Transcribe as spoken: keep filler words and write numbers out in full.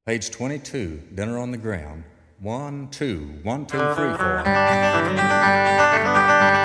Page twenty-two, Dinner on the Ground. One, two, one, two, three, four.